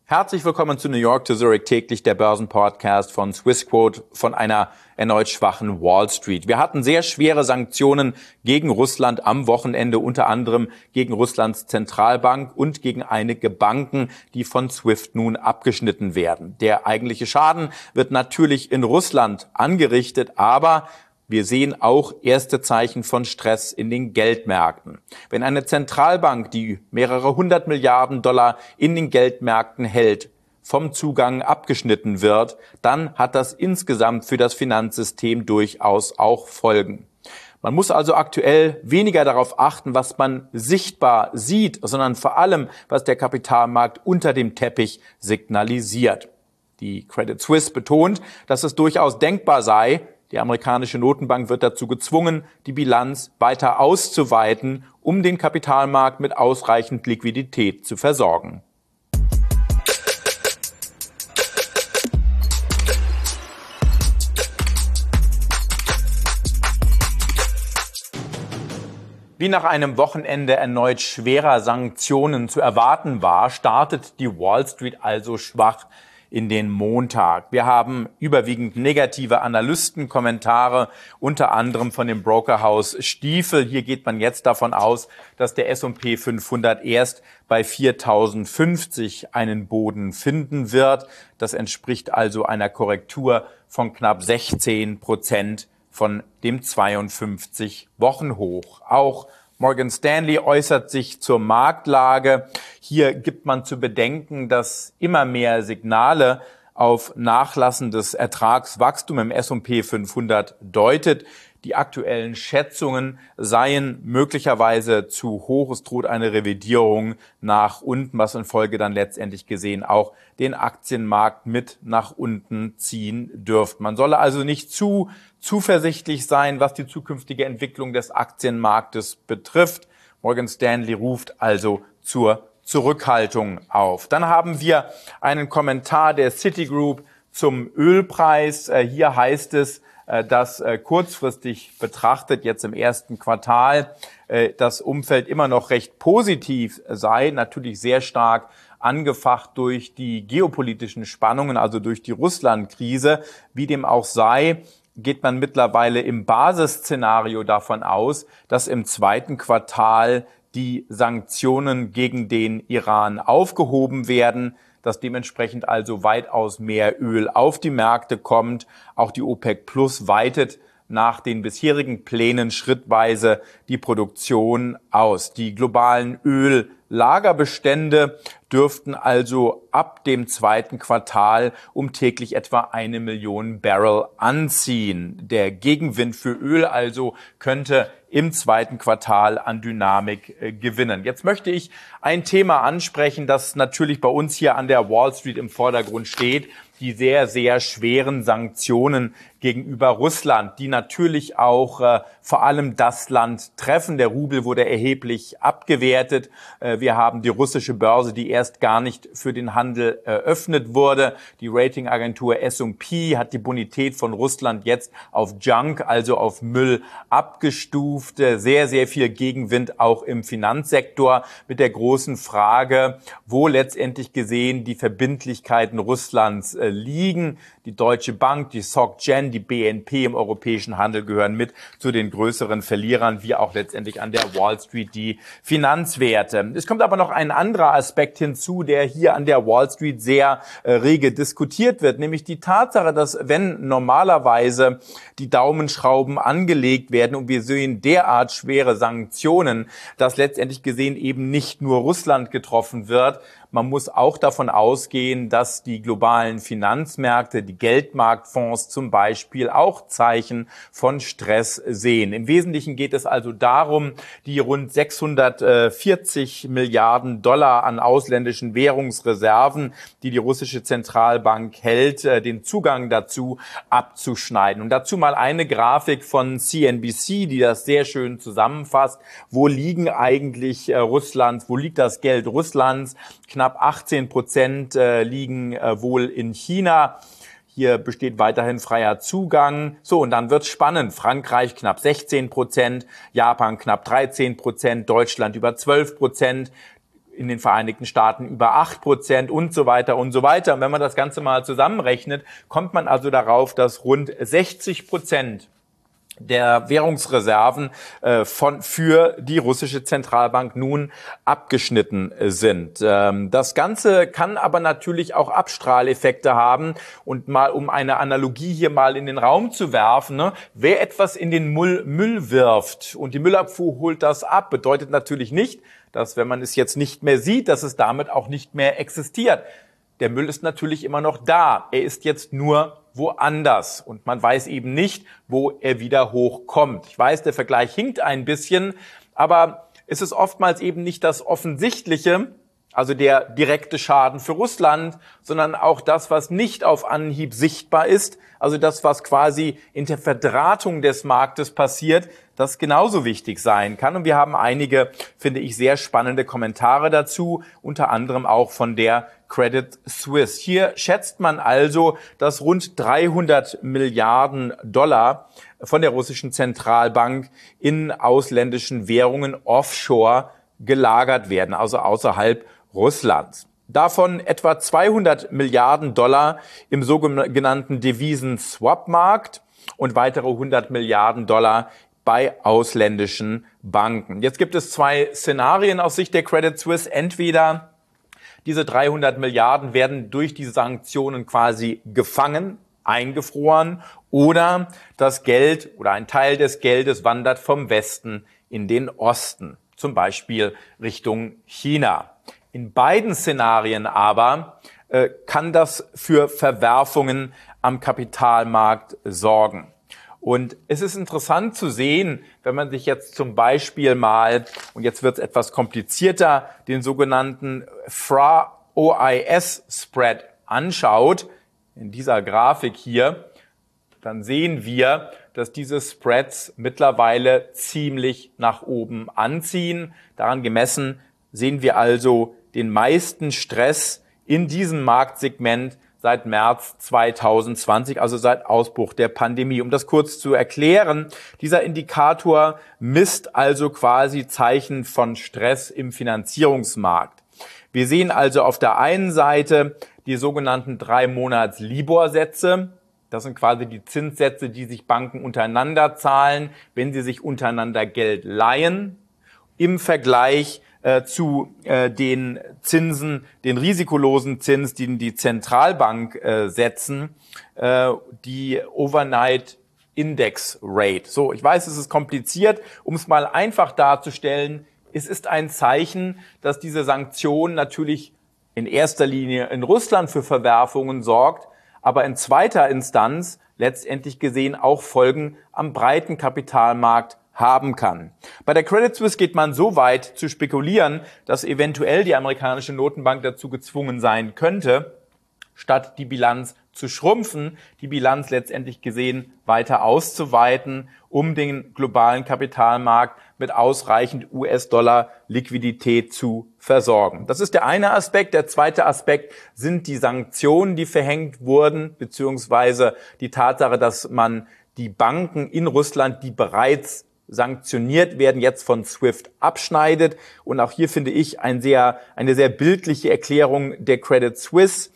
Herzlich willkommen zu New York to Zurich täglich, der Börsenpodcast von Swissquote von einer erneut schwachen Wall Street. Wir hatten sehr schwere Sanktionen gegen Russland am Wochenende, unter anderem gegen Russlands Zentralbank und gegen einige Banken, die von SWIFT nun abgeschnitten werden. Der eigentliche Schaden wird natürlich in Russland angerichtet, aber wir sehen auch erste Zeichen von Stress in den Geldmärkten. Wenn eine Zentralbank, die mehrere 100 Milliarden Dollar in den Geldmärkten hält, vom Zugang abgeschnitten wird, dann hat das insgesamt für das Finanzsystem durchaus auch Folgen. Man muss also aktuell weniger darauf achten, was man sichtbar sieht, sondern vor allem, was der Kapitalmarkt unter dem Teppich signalisiert. Die Credit Suisse betont, dass es durchaus denkbar sei, die amerikanische Notenbank wird dazu gezwungen, die Bilanz weiter auszuweiten, um den Kapitalmarkt mit ausreichend Liquidität zu versorgen. Wie nach einem Wochenende erneut schwerer Sanktionen zu erwarten war, startet die Wall Street also schwach in den Montag. Wir haben überwiegend negative Analystenkommentare, unter anderem von dem Brokerhaus Stifel. Hier geht man jetzt davon aus, dass der S&P 500 erst bei 4.050 einen Boden finden wird. Das entspricht also einer Korrektur von knapp 16% von dem 52-Wochen-Hoch. Auch Morgan Stanley äußert sich zur Marktlage. Hier gibt man zu bedenken, dass immer mehr Signale auf nachlassendes Ertragswachstum im S&P 500 deutet. Die aktuellen Schätzungen seien möglicherweise zu hoch. Es droht eine Revidierung nach unten, was in Folge dann letztendlich gesehen auch den Aktienmarkt mit nach unten ziehen dürfte. Man solle also nicht zu zuversichtlich sein, was die zukünftige Entwicklung des Aktienmarktes betrifft. Morgan Stanley ruft also zur Zurückhaltung auf. Dann haben wir einen Kommentar der Citigroup zum Ölpreis. Hier heißt es, dass kurzfristig betrachtet jetzt im ersten Quartal das Umfeld immer noch recht positiv sei, natürlich sehr stark angefacht durch die geopolitischen Spannungen, also durch die Russland-Krise. Wie dem auch sei, geht man mittlerweile im Basisszenario davon aus, dass im zweiten Quartal die Sanktionen gegen den Iran aufgehoben werden, dass dementsprechend also weitaus mehr Öl auf die Märkte kommt. Auch die OPEC Plus weitet nach den bisherigen Plänen schrittweise die Produktion aus. Die globalen Öllagerbestände dürften also ab dem zweiten Quartal um täglich etwa 1 Million Barrel anziehen. Der Gegenwind für Öl also könnte im zweiten Quartal an Dynamik gewinnen. Jetzt möchte ich ein Thema ansprechen, das natürlich bei uns hier an der Wall Street im Vordergrund steht. Die sehr, sehr schweren Sanktionen gegenüber Russland, die natürlich auch vor allem das Land treffen. Der Rubel wurde erheblich abgewertet. Wir haben die russische Börse, die erst gar nicht für den Handel eröffnet wurde. Die Ratingagentur S&P hat die Bonität von Russland jetzt auf Junk, also auf Müll, abgestuft. Sehr, sehr viel Gegenwind auch im Finanzsektor mit der großen Frage, wo letztendlich gesehen die Verbindlichkeiten Russlands liegen. Die Deutsche Bank, die SocGen, die BNP im europäischen Handel gehören mit zu den größeren Verlierern, wie auch letztendlich an der Wall Street die Finanzwerte. Es kommt aber noch ein anderer Aspekt hinzu, der hier an der Wall Street sehr rege diskutiert wird, nämlich die Tatsache, dass wenn normalerweise die Daumenschrauben angelegt werden und wir sehen derart schwere Sanktionen, dass letztendlich gesehen eben nicht nur Russland getroffen wird. Man muss auch davon ausgehen, dass die globalen Finanzmärkte, die Geldmarktfonds zum Beispiel auch Zeichen von Stress sehen. Im Wesentlichen geht es also darum, die rund 640 Milliarden Dollar an ausländischen Währungsreserven, die die russische Zentralbank hält, den Zugang dazu abzuschneiden. Und dazu mal eine Grafik von CNBC, die das sehr schön zusammenfasst. Wo liegen eigentlich wo liegt das Geld Russlands? Knapp 18% liegen wohl in China. Hier besteht weiterhin freier Zugang. So, und dann wird's spannend. Frankreich knapp 16%, Japan knapp 13%, Deutschland über 12%. in den Vereinigten Staaten über 8% und so weiter und so weiter. Und wenn man das Ganze mal zusammenrechnet, kommt man also darauf, dass rund 60% der Währungsreserven für die russische Zentralbank nun abgeschnitten sind. Das Ganze kann aber natürlich auch Abstrahleffekte haben. Und mal um eine Analogie hier mal in den Raum zu werfen, ne? Wer etwas in den Müll wirft und die Müllabfuhr holt das ab, bedeutet natürlich nicht, dass wenn man es jetzt nicht mehr sieht, dass es damit auch nicht mehr existiert. Der Müll ist natürlich immer noch da. Er ist jetzt nur woanders und man weiß eben nicht, wo er wieder hochkommt. Ich weiß, der Vergleich hinkt ein bisschen, aber es ist oftmals eben nicht das Offensichtliche, also der direkte Schaden für Russland, sondern auch das, was nicht auf Anhieb sichtbar ist, also das, was quasi in der Verdrahtung des Marktes passiert, das genauso wichtig sein kann. Und wir haben einige, finde ich, sehr spannende Kommentare dazu, unter anderem auch von der Credit Suisse. Hier schätzt man also, dass rund 300 Milliarden Dollar von der russischen Zentralbank in ausländischen Währungen offshore gelagert werden, also außerhalb Russlands. Davon etwa 200 Milliarden Dollar im sogenannten Devisen-Swap-Markt und weitere 100 Milliarden Dollar bei ausländischen Banken. Jetzt gibt es zwei Szenarien aus Sicht der Credit Suisse. Entweder diese 300 Milliarden werden durch diese Sanktionen quasi gefangen, eingefroren, oder das Geld oder ein Teil des Geldes wandert vom Westen in den Osten, zum Beispiel Richtung China. In beiden Szenarien aber kann das für Verwerfungen am Kapitalmarkt sorgen. Und es ist interessant zu sehen, wenn man sich jetzt zum Beispiel mal, und jetzt wird es etwas komplizierter, den sogenannten FRA-OIS-Spread anschaut, in dieser Grafik hier, dann sehen wir, dass diese Spreads mittlerweile ziemlich nach oben anziehen. Daran gemessen sehen wir also den meisten Stress in diesem Marktsegment seit März 2020, also seit Ausbruch der Pandemie. Um das kurz zu erklären, dieser Indikator misst also quasi Zeichen von Stress im Finanzierungsmarkt. Wir sehen also auf der einen Seite die sogenannten 3-Monats-Libor-Sätze. Das sind quasi die Zinssätze, die sich Banken untereinander zahlen, wenn sie sich untereinander Geld leihen, im Vergleich zu den Zinsen, den risikolosen Zins, den die Zentralbank setzen, die Overnight Index Rate. So, ich weiß, es ist kompliziert, um es mal einfach darzustellen. Es ist ein Zeichen, dass diese Sanktion natürlich in erster Linie in Russland für Verwerfungen sorgt, aber in zweiter Instanz letztendlich gesehen auch Folgen am breiten Kapitalmarkt haben kann. Bei der Credit Suisse geht man so weit zu spekulieren, dass eventuell die amerikanische Notenbank dazu gezwungen sein könnte, statt die Bilanz zu schrumpfen, die Bilanz letztendlich gesehen weiter auszuweiten, um den globalen Kapitalmarkt mit ausreichend US-Dollar-Liquidität zu versorgen. Das ist der eine Aspekt. Der zweite Aspekt sind die Sanktionen, die verhängt wurden, beziehungsweise die Tatsache, dass man die Banken in Russland, die bereits sanktioniert werden, jetzt von SWIFT abschneidet. Und auch hier finde ich eine sehr bildliche Erklärung der Credit Suisse.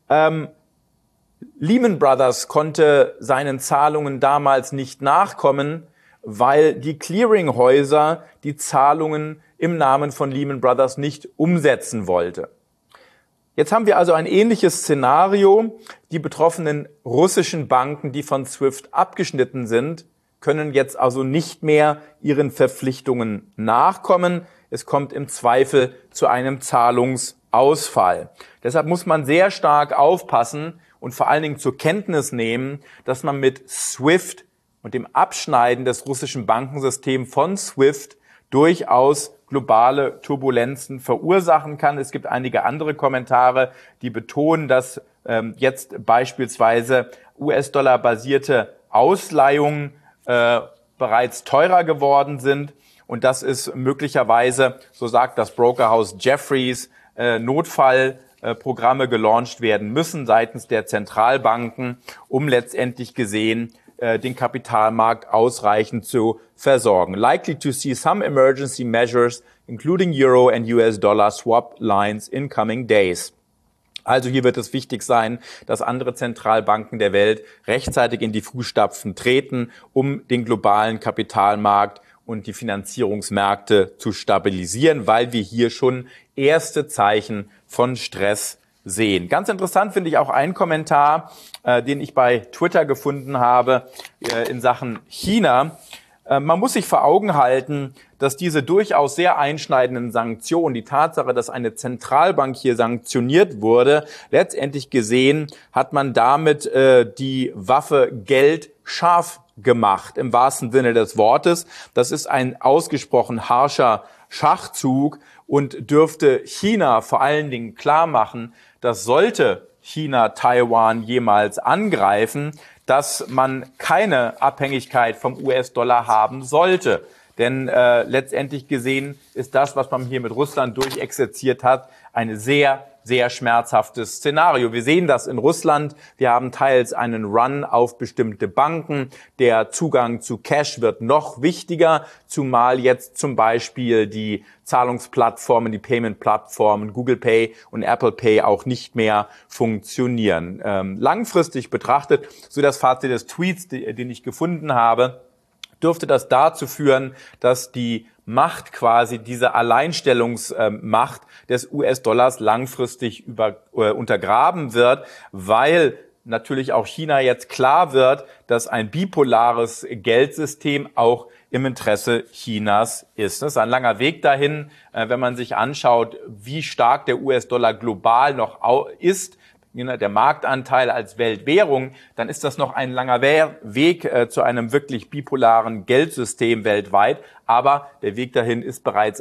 Lehman Brothers konnte seinen Zahlungen damals nicht nachkommen, weil die Clearinghäuser die Zahlungen im Namen von Lehman Brothers nicht umsetzen wollte. Jetzt haben wir also ein ähnliches Szenario. Die betroffenen russischen Banken, die von SWIFT abgeschnitten sind, können jetzt also nicht mehr ihren Verpflichtungen nachkommen. Es kommt im Zweifel zu einem Zahlungsausfall. Deshalb muss man sehr stark aufpassen und vor allen Dingen zur Kenntnis nehmen, dass man mit SWIFT und dem Abschneiden des russischen Bankensystems von SWIFT durchaus globale Turbulenzen verursachen kann. Es gibt einige andere Kommentare, die betonen, dass jetzt beispielsweise US-Dollar-basierte Ausleihungen bereits teurer geworden sind. Und das ist möglicherweise, so sagt das Brokerhaus Jefferies, Notfallprogramme gelauncht werden müssen seitens der Zentralbanken, um letztendlich gesehen den Kapitalmarkt ausreichend zu versorgen. Likely to see some emergency measures including Euro and US Dollar swap lines in coming days. Also hier wird es wichtig sein, dass andere Zentralbanken der Welt rechtzeitig in die Fußstapfen treten, um den globalen Kapitalmarkt und die Finanzierungsmärkte zu stabilisieren, weil wir hier schon erste Zeichen von Stress sehen. Ganz interessant finde ich auch einen Kommentar, den ich bei Twitter gefunden habe in Sachen China. Man muss sich vor Augen halten, dass diese durchaus sehr einschneidenden Sanktionen, die Tatsache, dass eine Zentralbank hier sanktioniert wurde, letztendlich gesehen hat man damit die Waffe Geld scharf gemacht, im wahrsten Sinne des Wortes. Das ist ein ausgesprochen harscher Schachzug und dürfte China vor allen Dingen klar machen, dass sollte China Taiwan jemals angreifen, dass man keine Abhängigkeit vom US-Dollar haben sollte. Denn letztendlich gesehen ist das, was man hier mit Russland durchexerziert hat, ein sehr, sehr schmerzhaftes Szenario. Wir sehen das in Russland. Wir haben teils einen Run auf bestimmte Banken. Der Zugang zu Cash wird noch wichtiger, zumal jetzt zum Beispiel die Zahlungsplattformen, die Payment-Plattformen Google Pay und Apple Pay auch nicht mehr funktionieren. Langfristig betrachtet, so das Fazit des Tweets, den ich gefunden habe, dürfte das dazu führen, dass die Macht quasi, diese Alleinstellungsmacht des US-Dollars langfristig untergraben wird, weil natürlich auch China jetzt klar wird, dass ein bipolares Geldsystem auch im Interesse Chinas ist. Das ist ein langer Weg dahin, wenn man sich anschaut, wie stark der US-Dollar global noch ist, der Marktanteil als Weltwährung, dann ist das noch ein langer Weg zu einem wirklich bipolaren Geldsystem weltweit. Aber der Weg dahin ist bereits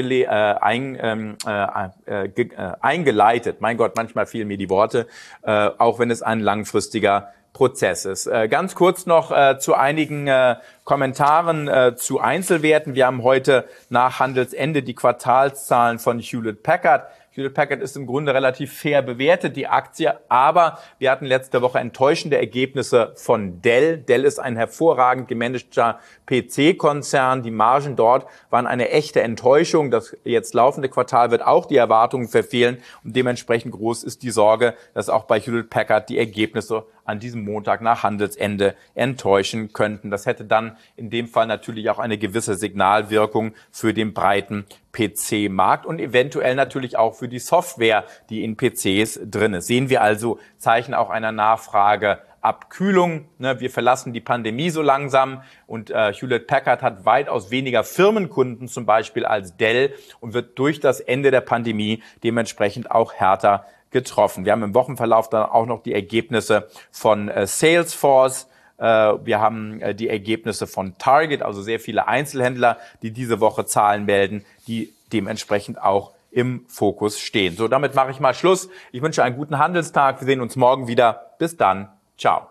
eingeleitet. Mein Gott, manchmal fehlen mir die Worte, auch wenn es ein langfristiger Prozess ist. Ganz kurz noch zu einigen Kommentaren zu Einzelwerten. Wir haben heute nach Handelsende die Quartalszahlen von Hewlett Packard. Hewlett Packard ist im Grunde relativ fair bewertet, die Aktie, aber wir hatten letzte Woche enttäuschende Ergebnisse von Dell. Dell ist ein hervorragend gemanagter PC-Konzern. Die Margen dort waren eine echte Enttäuschung. Das jetzt laufende Quartal wird auch die Erwartungen verfehlen und dementsprechend groß ist die Sorge, dass auch bei Hewlett Packard die Ergebnisse an diesem Montag nach Handelsende enttäuschen könnten. Das hätte dann in dem Fall natürlich auch eine gewisse Signalwirkung für den breiten PC-Markt und eventuell natürlich auch für die Software, die in PCs drin ist. Sehen wir also Zeichen auch einer Nachfrageabkühlung. Wir verlassen die Pandemie so langsam und Hewlett Packard hat weitaus weniger Firmenkunden zum Beispiel als Dell und wird durch das Ende der Pandemie dementsprechend auch härter getroffen. Wir haben im Wochenverlauf dann auch noch die Ergebnisse von Salesforce. Wir haben die Ergebnisse von Target, also sehr viele Einzelhändler, die diese Woche Zahlen melden, die dementsprechend auch im Fokus stehen. So, damit mache ich mal Schluss. Ich wünsche einen guten Handelstag. Wir sehen uns morgen wieder. Bis dann. Ciao.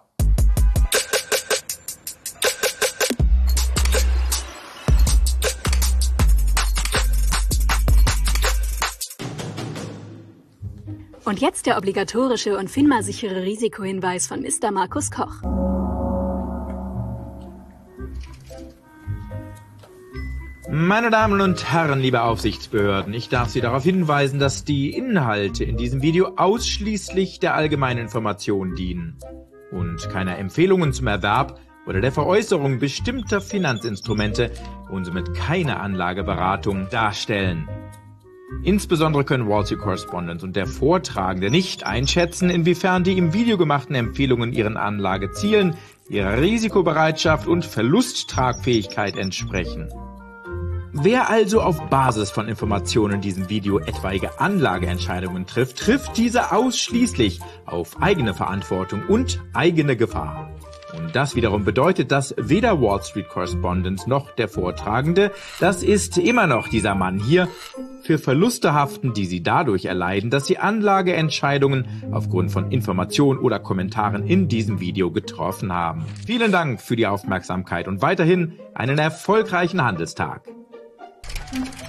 Und jetzt der obligatorische und FINMA-sichere Risikohinweis von Mr. Markus Koch. Meine Damen und Herren, liebe Aufsichtsbehörden, ich darf Sie darauf hinweisen, dass die Inhalte in diesem Video ausschließlich der allgemeinen Information dienen und keine Empfehlungen zum Erwerb oder der Veräußerung bestimmter Finanzinstrumente und somit keine Anlageberatung darstellen. Insbesondere können Wall Street Correspondent und der Vortragende nicht einschätzen, inwiefern die im Video gemachten Empfehlungen ihren Anlagezielen, ihrer Risikobereitschaft und Verlusttragfähigkeit entsprechen. Wer also auf Basis von Informationen in diesem Video etwaige Anlageentscheidungen trifft, trifft diese ausschließlich auf eigene Verantwortung und eigene Gefahr. Und das wiederum bedeutet, dass weder Wall Street Correspondent noch der Vortragende, das ist immer noch dieser Mann hier, für Verluste haften, die sie dadurch erleiden, dass sie Anlageentscheidungen aufgrund von Informationen oder Kommentaren in diesem Video getroffen haben. Vielen Dank für die Aufmerksamkeit und weiterhin einen erfolgreichen Handelstag.